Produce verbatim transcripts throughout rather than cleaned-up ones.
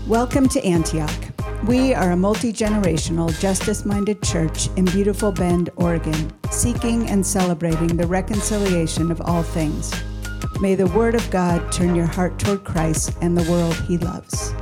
Welcome to Antioch. We are a multi-generational, justice-minded church in beautiful Bend, Oregon, seeking and celebrating the reconciliation of all things. May the Word of God turn your heart toward Christ and the world He loves.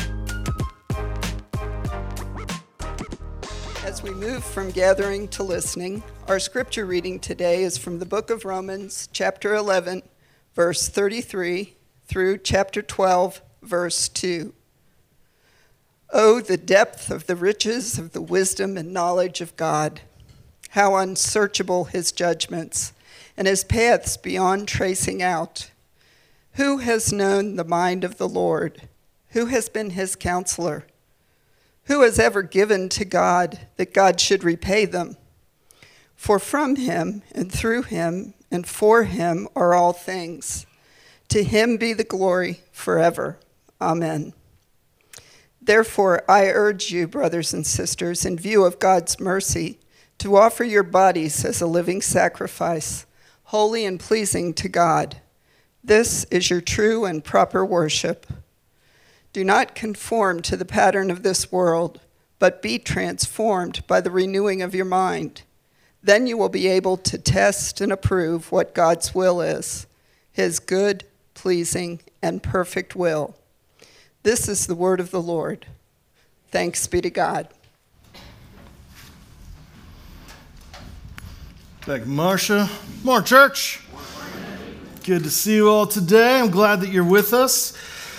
As we move from gathering to listening, our scripture reading today is from the book of Romans, chapter eleven, verse thirty-three, through chapter twelve, verse two. Oh, the depth of the riches of the wisdom and knowledge of God! How unsearchable His judgments, and His paths beyond tracing out. Who has known the mind of the Lord? Who has been His counselor? Who has ever given to God that God should repay them? For from Him, and through Him, and for Him are all things. To Him be the glory forever. Amen. Therefore, I urge you, brothers and sisters, in view of God's mercy, to offer your bodies as a living sacrifice, holy and pleasing to God. This is your true and proper worship. Do not conform to the pattern of this world, but be transformed by the renewing of your mind. Then you will be able to test and approve what God's will is, His good, pleasing, and perfect will. This is the word of the Lord. Thanks be to God. Thank you, Marcia. More church. Good to see you all today. I'm glad that you're with us.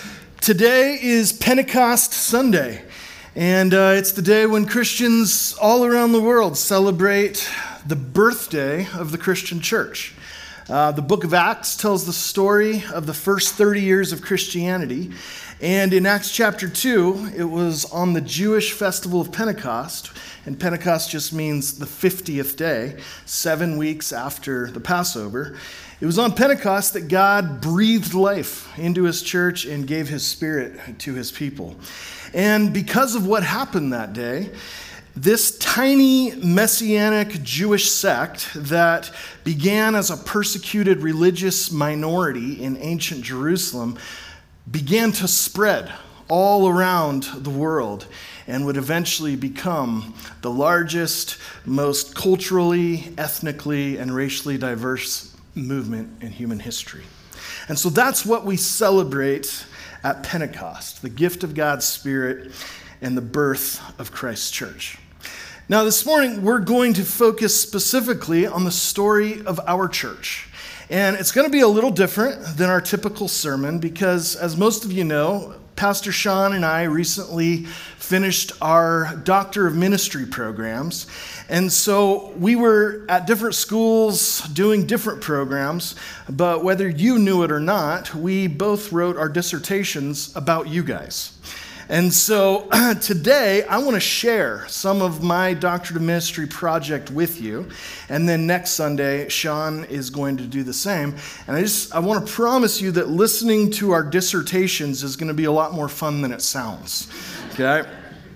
Today is Pentecost Sunday, and uh, it's the day when Christians all around the world celebrate the birthday of the Christian church. Uh, the book of Acts tells the story of the first thirty years of Christianity. And in Acts chapter two, it was on the Jewish festival of Pentecost, and Pentecost just means the fiftieth day, seven weeks after the Passover. It was on Pentecost that God breathed life into His church and gave His Spirit to His people. And because of what happened that day, this tiny Messianic Jewish sect that began as a persecuted religious minority in ancient Jerusalem began to spread all around the world and would eventually become the largest, most culturally, ethnically, and racially diverse movement in human history. And so that's what we celebrate at Pentecost, the gift of God's Spirit and the birth of Christ's church. Now, this morning, we're going to focus specifically on the story of our church. And it's going to be a little different than our typical sermon because, as most of you know, Pastor Sean and I recently finished our Doctor of Ministry programs. And so we were at different schools doing different programs, but whether you knew it or not, we both wrote our dissertations about you guys. And so today, I want to share some of my Doctorate of Ministry project with you. And then next Sunday, Sean is going to do the same. And I just, I want to promise you that listening to our dissertations is going to be a lot more fun than it sounds. Okay?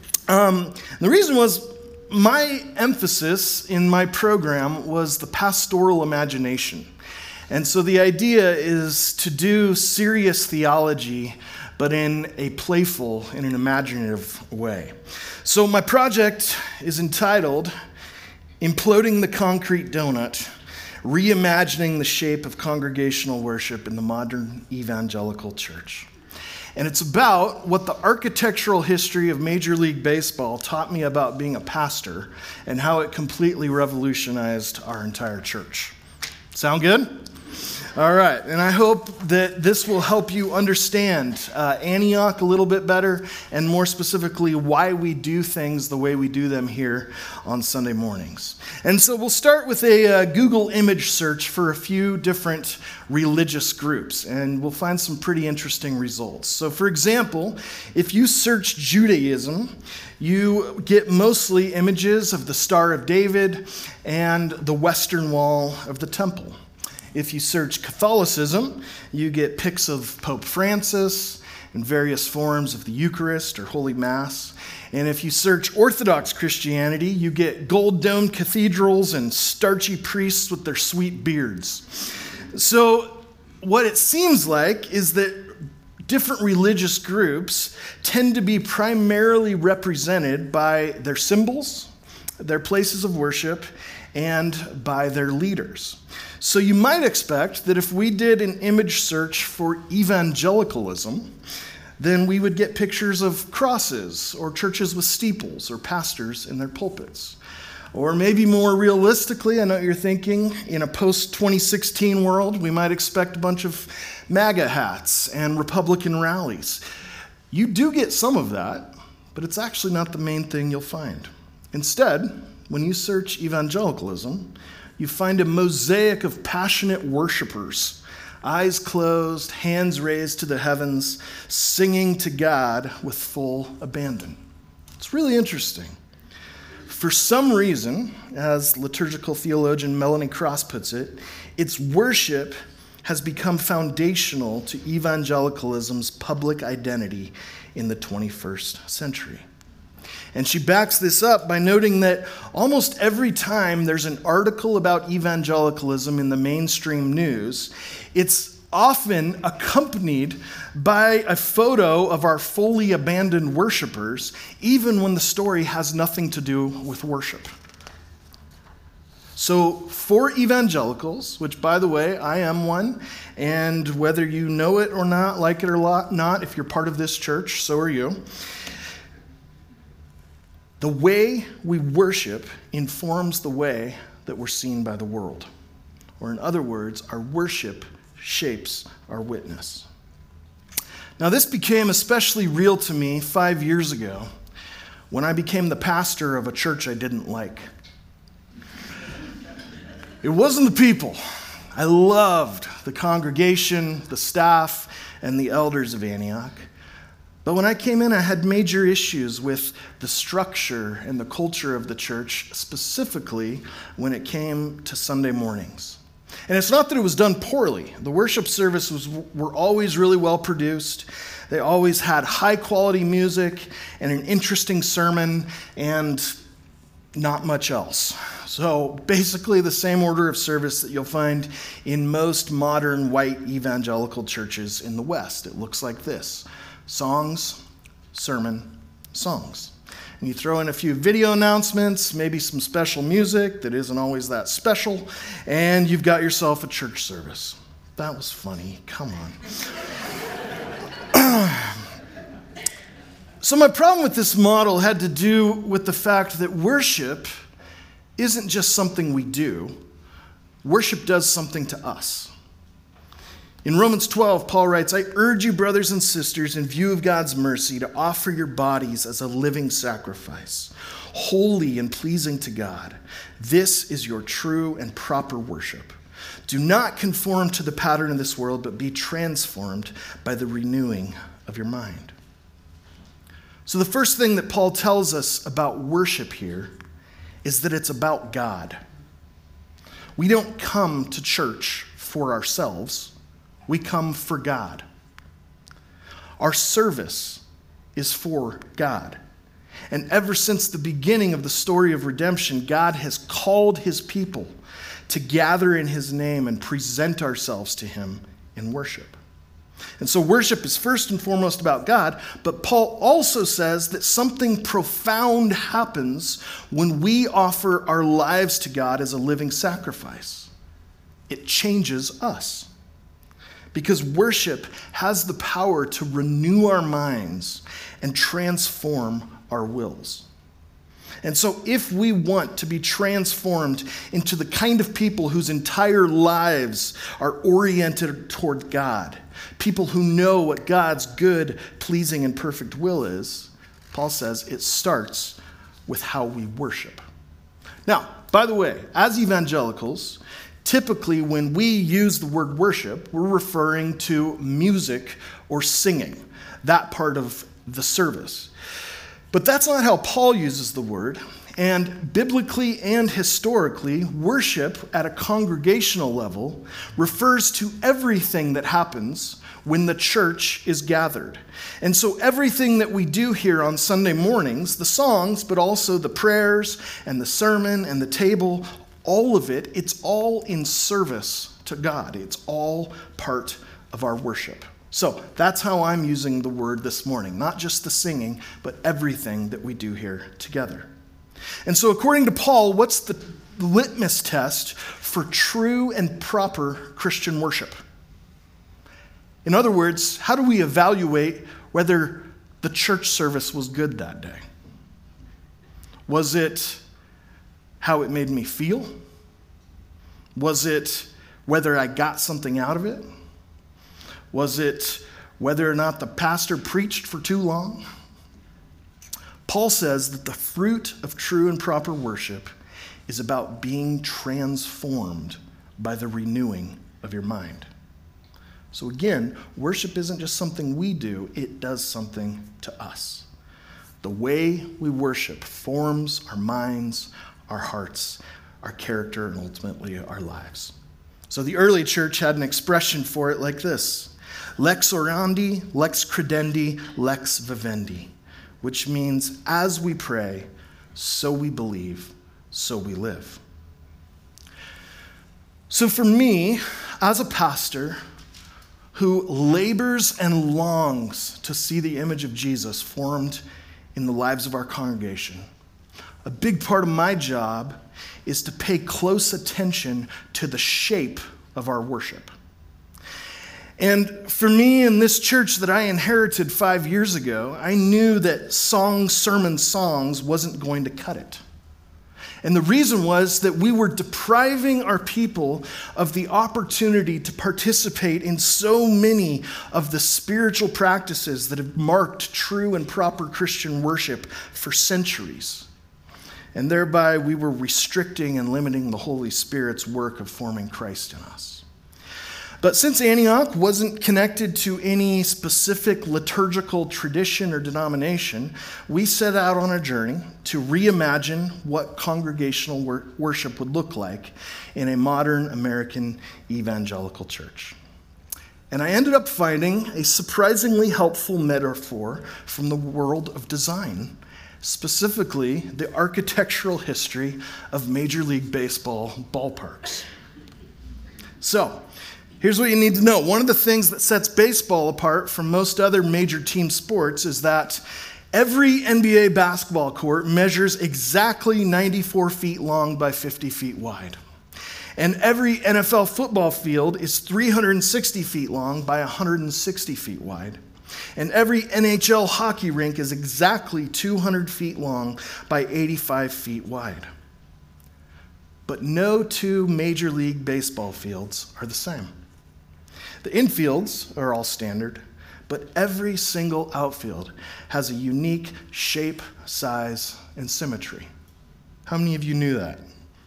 Um, the reason was my emphasis in my program was the pastoral imagination. And so the idea is to do serious theology, but in a playful, in an imaginative way. So my project is entitled, Imploding the Concrete Donut, Reimagining the Shape of Congregational Worship in the Modern Evangelical Church. And it's about what the architectural history of Major League Baseball taught me about being a pastor and how it completely revolutionized our entire church. Sound good? All right, and I hope that this will help you understand uh, Antioch a little bit better, and more specifically, why we do things the way we do them here on Sunday mornings. And so we'll start with a uh, Google image search for a few different religious groups, and we'll find some pretty interesting results. So for example, if you search Judaism, you get mostly images of the Star of David and the Western Wall of the Temple. If you search Catholicism, you get pics of Pope Francis and various forms of the Eucharist or Holy Mass. And if you search Orthodox Christianity, you get gold-domed cathedrals and starchy priests with their sweet beards. So what it seems like is that different religious groups tend to be primarily represented by their symbols, their places of worship, and by their leaders. So you might expect that if we did an image search for evangelicalism, then we would get pictures of crosses or churches with steeples or pastors in their pulpits. Or maybe more realistically, I know what you're thinking, in a post twenty sixteen world, we might expect a bunch of MAGA hats and Republican rallies. You do get some of that, but it's actually not the main thing you'll find. Instead, when you search evangelicalism, you find a mosaic of passionate worshipers, eyes closed, hands raised to the heavens, singing to God with full abandon. It's really interesting. For some reason, as liturgical theologian Melanie Cross puts it, its worship has become foundational to evangelicalism's public identity in the twenty-first century. And she backs this up by noting that almost every time there's an article about evangelicalism in the mainstream news, it's often accompanied by a photo of our fully abandoned worshipers, even when the story has nothing to do with worship. So for evangelicals, which by the way, I am one, and whether you know it or not, like it or not, if you're part of this church, so are you, the way we worship informs the way that we're seen by the world. Or in other words, our worship shapes our witness. Now, this became especially real to me five years ago when I became the pastor of a church I didn't like. It wasn't the people. I loved the congregation, the staff, and the elders of Antioch. But when I came in, I had major issues with the structure and the culture of the church, specifically when it came to Sunday mornings. And it's not that it was done poorly. The worship services were always really well produced. They always had high quality music and an interesting sermon and not much else. So basically the same order of service that you'll find in most modern white evangelical churches in the West. It looks like this: songs, sermon, songs. And you throw in a few video announcements, maybe some special music that isn't always that special, and you've got yourself a church service. That was funny. Come on. So my problem with this model had to do with the fact that worship isn't just something we do. Worship does something to us. In Romans twelve, Paul writes, "I urge you, brothers and sisters, in view of God's mercy, to offer your bodies as a living sacrifice, holy and pleasing to God. This is your true and proper worship. Do not conform to the pattern of this world, but be transformed by the renewing of your mind." So the first thing that Paul tells us about worship here is that it's about God. We don't come to church for ourselves. We come for God. Our service is for God. And ever since the beginning of the story of redemption, God has called his people to gather in his name and present ourselves to him in worship. And so worship is first and foremost about God, but Paul also says that something profound happens when we offer our lives to God as a living sacrifice. It changes us. Because worship has the power to renew our minds and transform our wills. And so if we want to be transformed into the kind of people whose entire lives are oriented toward God, people who know what God's good, pleasing, and perfect will is, Paul says it starts with how we worship. Now, by the way, as evangelicals, typically when we use the word worship, we're referring to music or singing, that part of the service. But that's not how Paul uses the word. And biblically and historically, worship at a congregational level refers to everything that happens when the church is gathered. And so everything that we do here on Sunday mornings, the songs, but also the prayers and the sermon and the table, all of it, it's all in service to God. It's all part of our worship. So that's how I'm using the word this morning, not just the singing, but everything that we do here together. And so according to Paul, what's the litmus test for true and proper Christian worship? In other words, how do we evaluate whether the church service was good that day? Was it how it made me feel? Was it whether I got something out of it? Was it whether or not the pastor preached for too long? Paul says that the fruit of true and proper worship is about being transformed by the renewing of your mind. So again, worship isn't just something we do, it does something to us. The way we worship forms our minds, our hearts, our character, and ultimately our lives. So the early church had an expression for it like this: lex orandi, lex credendi, lex vivendi, which means as we pray, so we believe, so we live. So for me, as a pastor who labors and longs to see the image of Jesus formed in the lives of our congregation, a big part of my job is to pay close attention to the shape of our worship. And for me in this church that I inherited five years ago, I knew that song, sermon, songs wasn't going to cut it. And the reason was that we were depriving our people of the opportunity to participate in so many of the spiritual practices that have marked true and proper Christian worship for centuries. And thereby we were restricting and limiting the Holy Spirit's work of forming Christ in us. But since Antioch wasn't connected to any specific liturgical tradition or denomination, we set out on a journey to reimagine what congregational wor- worship would look like in a modern American evangelical church. And I ended up finding a surprisingly helpful metaphor from the world of design, specifically the architectural history of Major League Baseball ballparks. So, here's what you need to know. One of the things that sets baseball apart from most other major team sports is that every N B A basketball court measures exactly ninety-four feet long by fifty feet wide. And every N F L football field is three hundred sixty feet long by one hundred sixty feet wide. And every N H L hockey rink is exactly two hundred feet long by eighty-five feet wide. But no two Major League Baseball fields are the same. The infields are all standard, but every single outfield has a unique shape, size, and symmetry. How many of you knew that?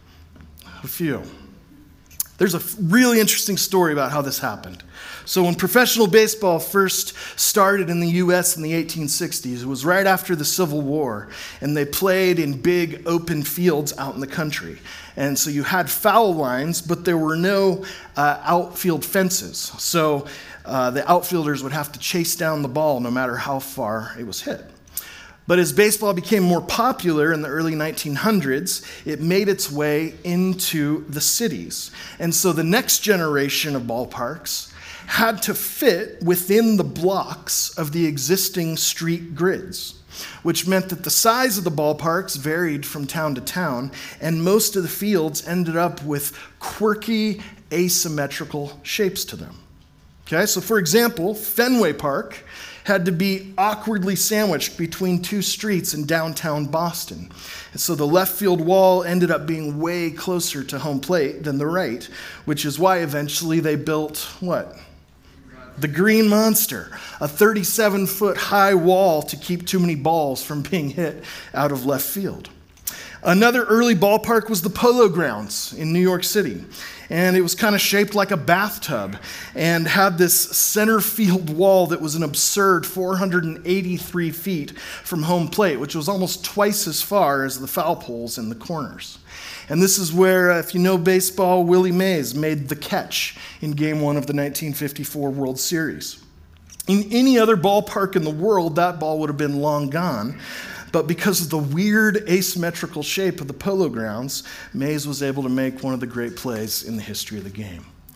A few. There's a really interesting story about how this happened. So when professional baseball first started in the U S in the eighteen sixties, it was right after the Civil War, and they played in big open fields out in the country. And so you had foul lines, but there were no uh, outfield fences. So uh, the outfielders would have to chase down the ball no matter how far it was hit. But as baseball became more popular in the early nineteen hundreds, it made its way into the cities. And so the next generation of ballparks had to fit within the blocks of the existing street grids, which meant that the size of the ballparks varied from town to town, and most of the fields ended up with quirky, asymmetrical shapes to them. Okay, so for example, Fenway Park had to be awkwardly sandwiched between two streets in downtown Boston. And so the left field wall ended up being way closer to home plate than the right, which is why eventually they built what? The Green Monster, a thirty-seven foot high wall to keep too many balls from being hit out of left field. Another early ballpark was the Polo Grounds in New York City. And it was kind of shaped like a bathtub and had this center field wall that was an absurd four hundred eighty-three feet from home plate, which was almost twice as far as the foul poles in the corners. And this is where, if you know baseball, Willie Mays made the catch in Game one of the nineteen fifty-four World Series. In any other ballpark in the world, that ball would have been long gone. But because of the weird asymmetrical shape of the Polo Grounds, Mays was able to make one of the great plays in the history of the game.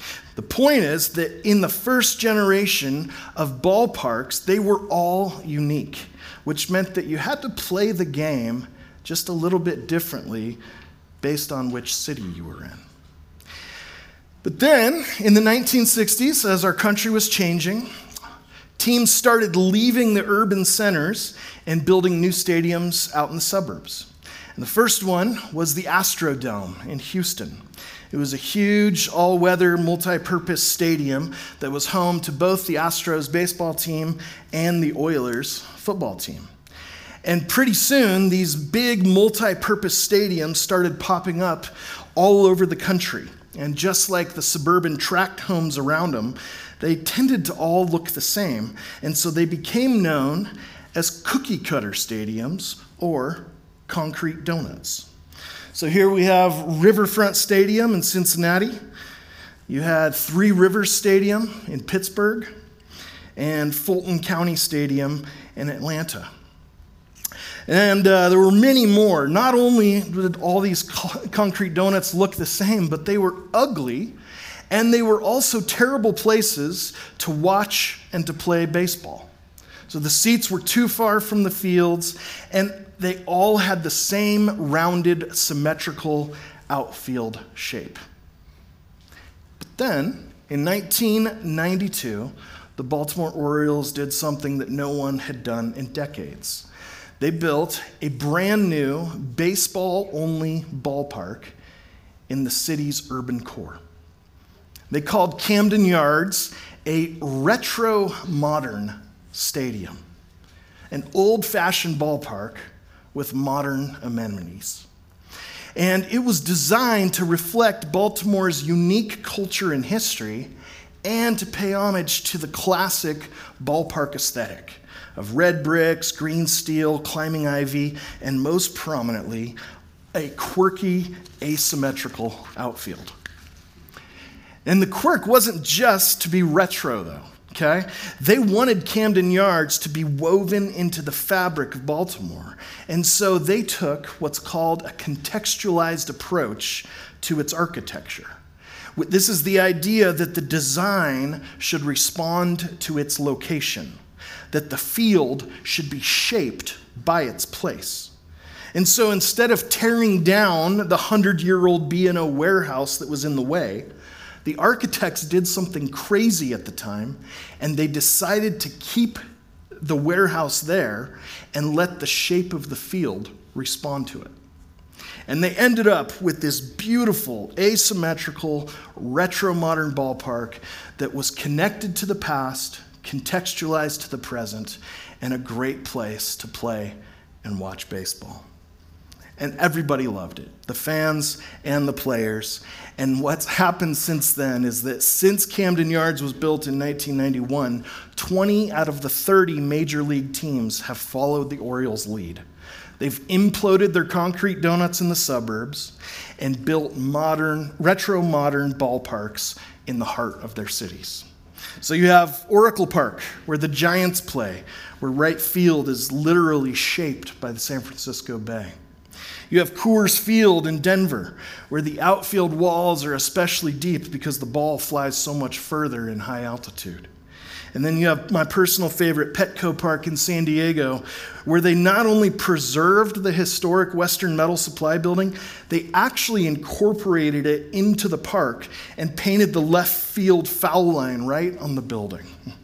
The point is that in the first generation of ballparks, they were all unique, which meant that you had to play the game just a little bit differently based on which city you were in. But then, in the nineteen sixties, as our country was changing, teams started leaving the urban centers and building new stadiums out in the suburbs. And the first one was the Astrodome in Houston. It was a huge, all-weather, multi-purpose stadium that was home to both the Astros baseball team and the Oilers football team. And pretty soon, these big multi-purpose stadiums started popping up all over the country. And just like the suburban tract homes around them, they tended to all look the same. And so they became known as cookie-cutter stadiums or concrete donuts. So here we have Riverfront Stadium in Cincinnati. You had Three Rivers Stadium in Pittsburgh and Fulton County Stadium in Atlanta. And uh, there were many more. Not only did all these co- concrete donuts look the same, but they were ugly, and they were also terrible places to watch and to play baseball. So the seats were too far from the fields, and they all had the same rounded, symmetrical outfield shape. But then, in nineteen ninety-two, the Baltimore Orioles did something that no one had done in decades. They built a brand new baseball-only ballpark in the city's urban core. They called Camden Yards a retro-modern stadium, an old-fashioned ballpark with modern amenities. And it was designed to reflect Baltimore's unique culture and history and to pay homage to the classic ballpark aesthetic of red bricks, green steel, climbing ivy, and most prominently, a quirky, asymmetrical outfield. And the quirk wasn't just to be retro, though, okay? They wanted Camden Yards to be woven into the fabric of Baltimore. And so they took what's called a contextualized approach to its architecture. This is the idea that the design should respond to its location, that the field should be shaped by its place. And so instead of tearing down the hundred-year-old B and O warehouse that was in the way, the architects did something crazy at the time, and they decided to keep the warehouse there and let the shape of the field respond to it. And they ended up with this beautiful, asymmetrical, retro-modern ballpark that was connected to the past, contextualized to the present, and a great place to play and watch baseball. And everybody loved it, the fans and the players. And what's happened since then is that since Camden Yards was built in nineteen ninety-one, twenty out of the thirty major league teams have followed the Orioles' lead. They've imploded their concrete donuts in the suburbs and built modern, retro-modern ballparks in the heart of their cities. So you have Oracle Park, where the Giants play, where right field is literally shaped by the San Francisco Bay. You have Coors Field in Denver, where the outfield walls are especially deep because the ball flies so much further in high altitude. And then you have my personal favorite, Petco Park in San Diego, where they not only preserved the historic Western Metal Supply building, they actually incorporated it into the park and painted the left field foul line right on the building.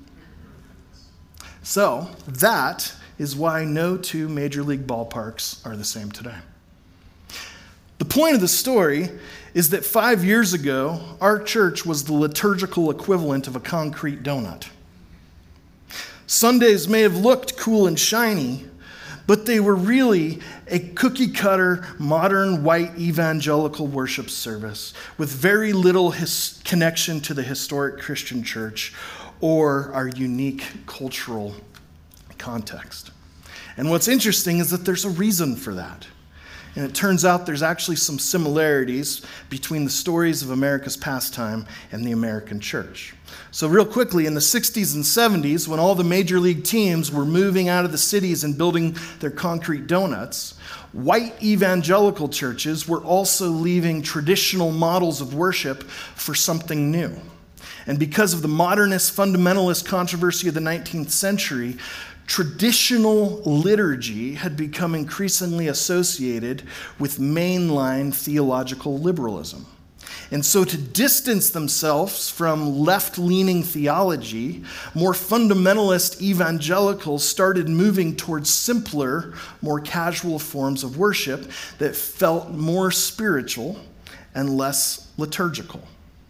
So that is why no two major league ballparks are the same today. The point of the story is that five years ago, our church was the liturgical equivalent of a concrete donut. Sundays may have looked cool and shiny, but they were really a cookie-cutter, modern, white evangelical worship service with very little his- connection to the historic Christian church or our unique cultural context. And what's interesting is that there's a reason for that. And it turns out there's actually some similarities between the stories of America's pastime and the American church. So real quickly, in the sixties and seventies, when all the major league teams were moving out of the cities and building their concrete donuts, white evangelical churches were also leaving traditional models of worship for something new. And because of the modernist fundamentalist controversy of the nineteenth century, traditional liturgy had become increasingly associated with mainline theological liberalism. And so to distance themselves from left-leaning theology, more fundamentalist evangelicals started moving towards simpler, more casual forms of worship that felt more spiritual and less liturgical.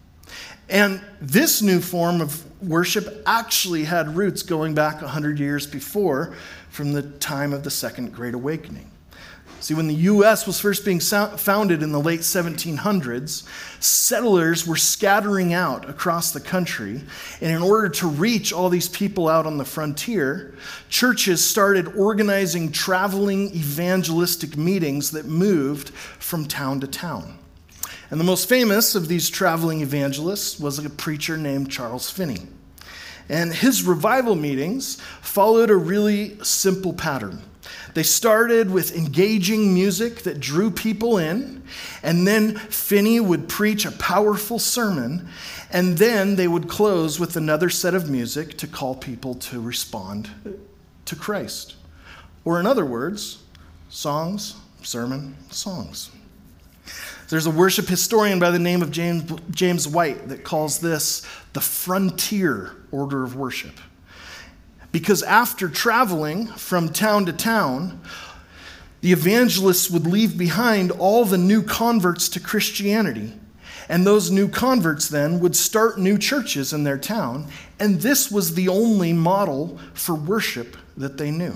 And this new form of worship actually had roots going back one hundred years before, from the time of the Second Great Awakening. See, when the U S was first being founded in the late seventeen hundreds, settlers were scattering out across the country, and in order to reach all these people out on the frontier, churches started organizing traveling evangelistic meetings that moved from town to town. And the most famous of these traveling evangelists was a preacher named Charles Finney. And his revival meetings followed a really simple pattern. They started with engaging music that drew people in, and then Finney would preach a powerful sermon, and then they would close with another set of music to call people to respond to Christ. Or in other words, songs, sermon, songs. There's a worship historian by the name of James, James White that calls this the frontier order of worship. Because after traveling from town to town, the evangelists would leave behind all the new converts to Christianity. And those new converts then would start new churches in their town. And this was the only model for worship that they knew.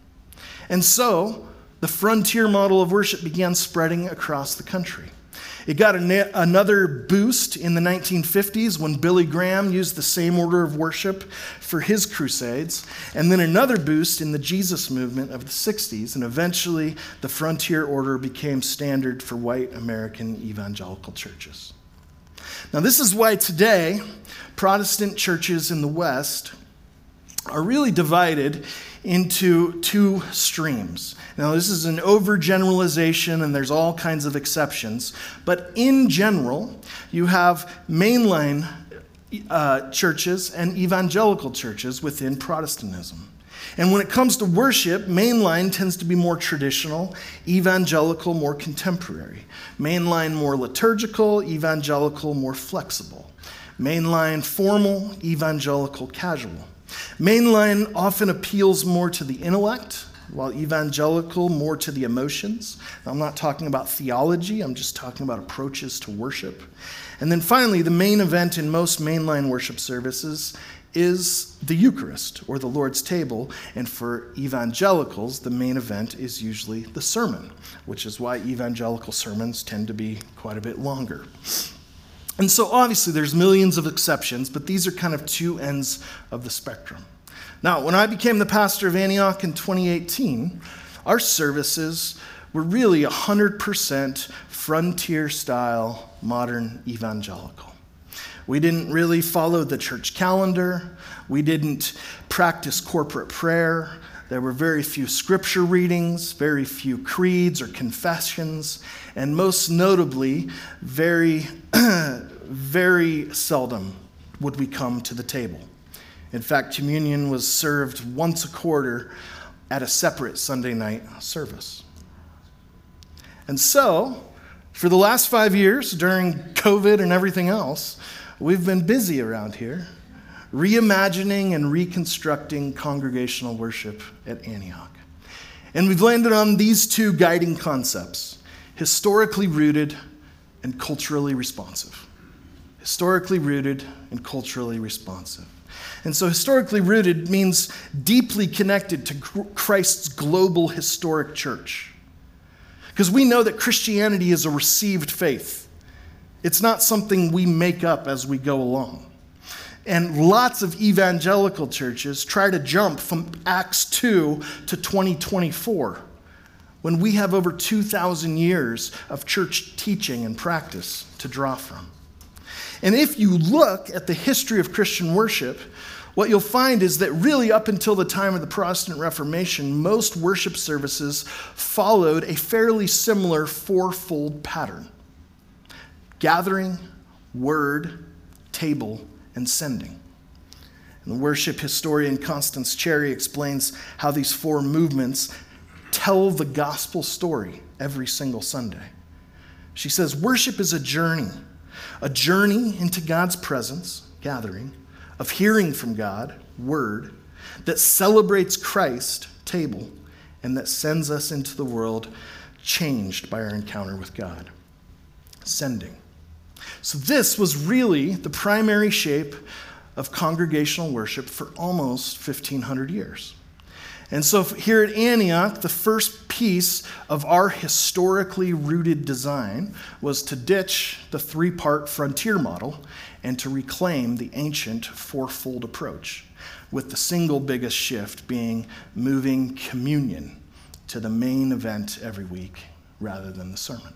And so the frontier model of worship began spreading across the country. It got a, another boost in the nineteen fifties when Billy Graham used the same order of worship for his crusades, and then another boost in the Jesus movement of the sixties, and eventually the frontier order became standard for white American evangelical churches. Now, this is why today Protestant churches in the West are really divided into two streams. Now, this is an overgeneralization, and there's all kinds of exceptions. But in general, you have mainline uh, churches and evangelical churches within Protestantism. And when it comes to worship, mainline tends to be more traditional, evangelical more contemporary. Mainline more liturgical, evangelical more flexible. Mainline formal, evangelical casual. Mainline often appeals more to the intellect, while evangelical more to the emotions. Now, I'm not talking about theology, I'm just talking about approaches to worship. And then finally, the main event in most mainline worship services is the Eucharist, or the Lord's table, and for evangelicals, the main event is usually the sermon, which is why evangelical sermons tend to be quite a bit longer. And so obviously there's millions of exceptions, but these are kind of two ends of the spectrum. Now, when I became the pastor of Antioch in twenty eighteen, our services were really one hundred percent frontier-style modern evangelical. We didn't really follow the church calendar. We didn't practice corporate prayer. There were very few scripture readings, very few creeds or confessions, and most notably, very, very seldom would we come to the table. In fact, communion was served once a quarter at a separate Sunday night service. And so, for the last five years, during COVID and everything else, we've been busy around here, reimagining and reconstructing congregational worship at Antioch. And we've landed on these two guiding concepts: historically rooted and culturally responsive. Historically rooted and culturally responsive. And so historically rooted means deeply connected to Christ's global historic church. Because we know that Christianity is a received faith. It's not something we make up as we go along. And lots of evangelical churches try to jump from Acts two to twenty twenty-four, when we have over two thousand years of church teaching and practice to draw from. And if you look at the history of Christian worship, what you'll find is that really up until the time of the Protestant Reformation, most worship services followed a fairly similar fourfold pattern: gathering, word, table, and sending. And the worship historian Constance Cherry explains how these four movements tell the gospel story every single Sunday. She says, worship is a journey, a journey into God's presence, gathering, of hearing from God, word, that celebrates Christ, table, and that sends us into the world changed by our encounter with God, sending. So this was really the primary shape of congregational worship for almost fifteen hundred years. And so here at Antioch, the first piece of our historically rooted design was to ditch the three-part frontier model and to reclaim the ancient fourfold approach, with the single biggest shift being moving communion to the main event every week rather than the sermon.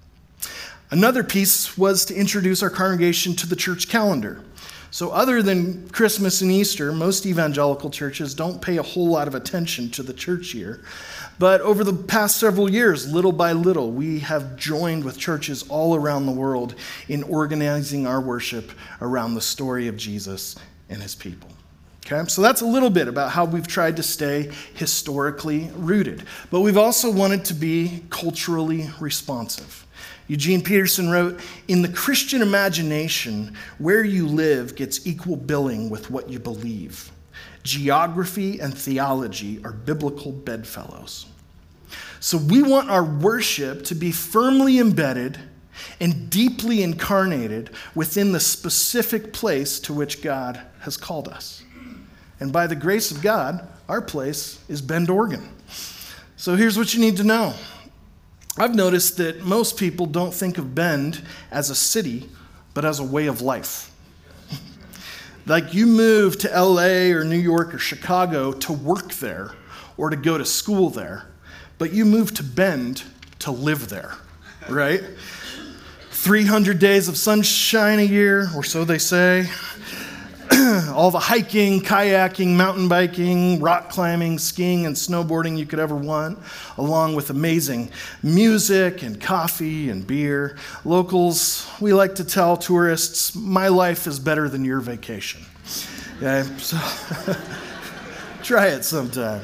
Another piece was to introduce our congregation to the church calendar. So other than Christmas and Easter, most evangelical churches don't pay a whole lot of attention to the church year. But over the past several years, little by little, we have joined with churches all around the world in organizing our worship around the story of Jesus and his people. Okay, so that's a little bit about how we've tried to stay historically rooted. But we've also wanted to be culturally responsive. Eugene Peterson wrote, "In the Christian imagination, where you live gets equal billing with what you believe. Geography and theology are biblical bedfellows." So we want our worship to be firmly embedded and deeply incarnated within the specific place to which God has called us. And by the grace of God, our place is Bend, Oregon. So here's what you need to know. I've noticed that most people don't think of Bend as a city, but as a way of life. Like you move to L A or New York or Chicago to work there or to go to school there, but you move to Bend to live there, right? three hundred days of sunshine a year, or so they say. All the hiking, kayaking, mountain biking, rock climbing, skiing, and snowboarding you could ever want, along with amazing music and coffee and beer. Locals, we like to tell tourists, my life is better than your vacation. Okay, so try it sometime.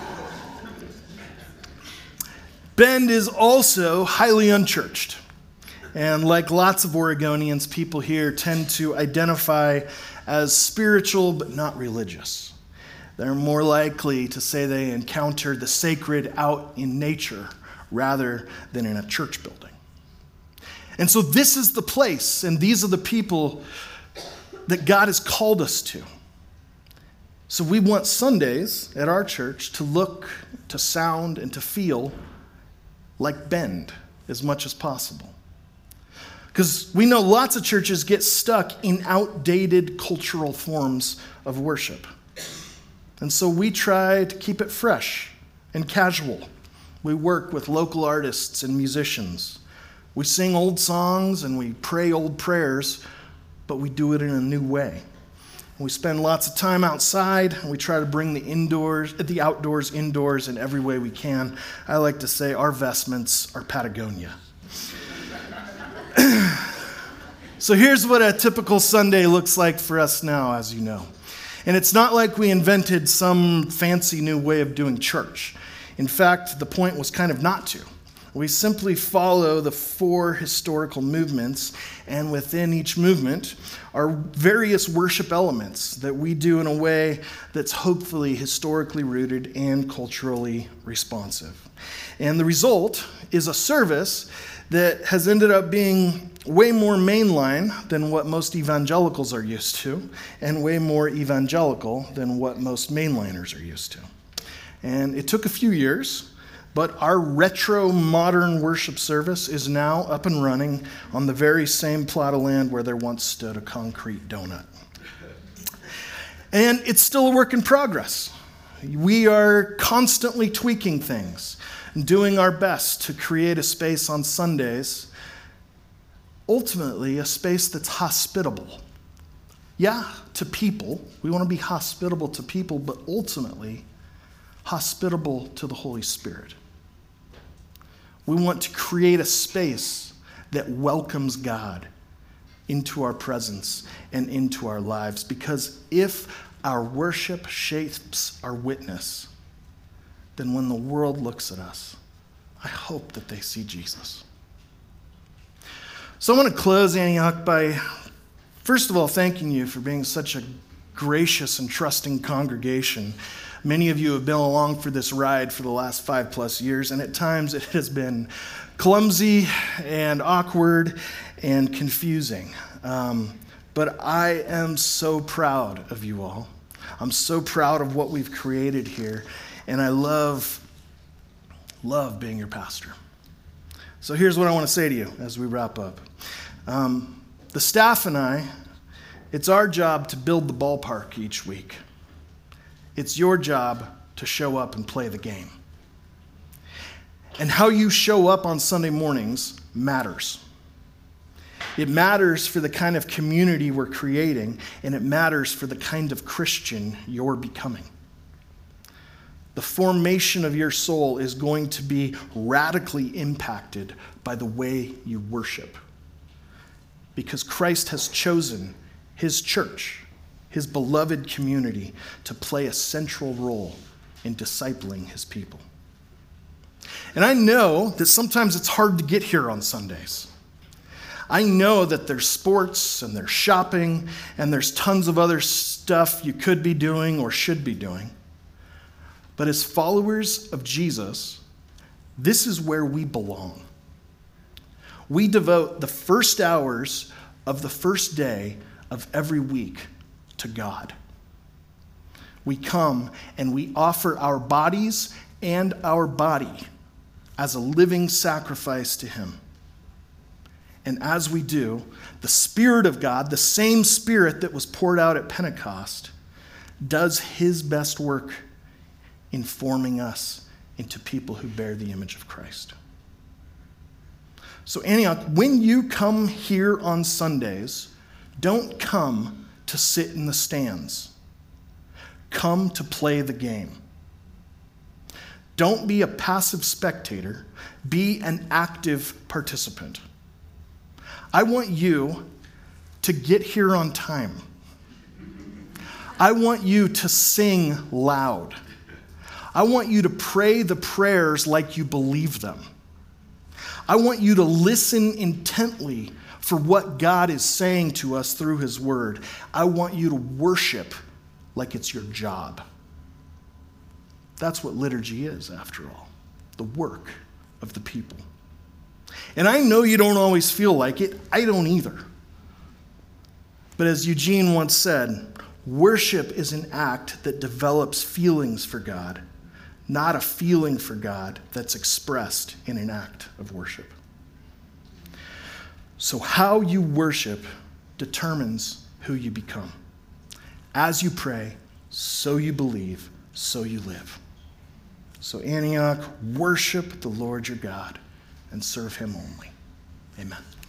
Bend is also highly unchurched. And like lots of Oregonians, people here tend to identify as spiritual but not religious. They're more likely to say they encounter the sacred out in nature rather than in a church building. And so this is the place, and these are the people that God has called us to. So we want Sundays at our church to look, to sound, and to feel like Bend as much as possible. Because we know lots of churches get stuck in outdated cultural forms of worship. And so we try to keep it fresh and casual. We work with local artists and musicians. We sing old songs and we pray old prayers, but we do it in a new way. We spend lots of time outside, and we try to bring the indoors, the outdoors indoors in every way we can. I like to say our vestments are Patagonia. So here's what a typical Sunday looks like for us now, as you know. And it's not like we invented some fancy new way of doing church. In fact, the point was kind of not to. We simply follow the four historical movements, and within each movement are various worship elements that we do in a way that's hopefully historically rooted and culturally responsive. And the result is a service that has ended up being way more mainline than what most evangelicals are used to, and way more evangelical than what most mainliners are used to. And it took a few years, but our retro modern worship service is now up and running on the very same plot of land where there once stood a concrete donut. And it's still a work in progress. We are constantly tweaking things and doing our best to create a space on Sundays ultimately a space that's hospitable. Yeah, to people. We want to be hospitable to people, but ultimately hospitable to the Holy Spirit. We want to create a space that welcomes God into our presence and into our lives, because if our worship shapes our witness, then when the world looks at us, I hope that they see Jesus. So I want to close, Antioch, by first of all thanking you for being such a gracious and trusting congregation. Many of you have been along for this ride for the last five plus years, and at times it has been clumsy and awkward and confusing. Um, but I am so proud of you all. I'm so proud of what we've created here, and I love, love being your pastor. So here's what I want to say to you as we wrap up. Um, the staff and I, it's our job to build the ballpark each week. It's your job to show up and play the game. And how you show up on Sunday mornings matters. It matters for the kind of community we're creating, and it matters for the kind of Christian you're becoming. The formation of your soul is going to be radically impacted by the way you worship. Because Christ has chosen his church, his beloved community, to play a central role in discipling his people. And I know that sometimes it's hard to get here on Sundays. I know that there's sports and there's shopping and there's tons of other stuff you could be doing or should be doing. But as followers of Jesus, this is where we belong. We devote the first hours of the first day of every week to God. We come and we offer our bodies and our body as a living sacrifice to him. And as we do, the Spirit of God, the same Spirit that was poured out at Pentecost, does his best work in forming us into people who bear the image of Christ. So Antioch, when you come here on Sundays, don't come to sit in the stands. Come to play the game. Don't be a passive spectator. Be an active participant. I want you to get here on time. I want you to sing loud. I want you to pray the prayers like you believe them. I want you to listen intently for what God is saying to us through his word. I want you to worship like it's your job. That's what liturgy is, after all, the work of the people. And I know you don't always feel like it. I don't either. But as Eugene once said, worship is an act that develops feelings for God, not a feeling for God that's expressed in an act of worship. So how you worship determines who you become. As you pray, so you believe, so you live. So Antioch, worship the Lord your God and serve him only. Amen.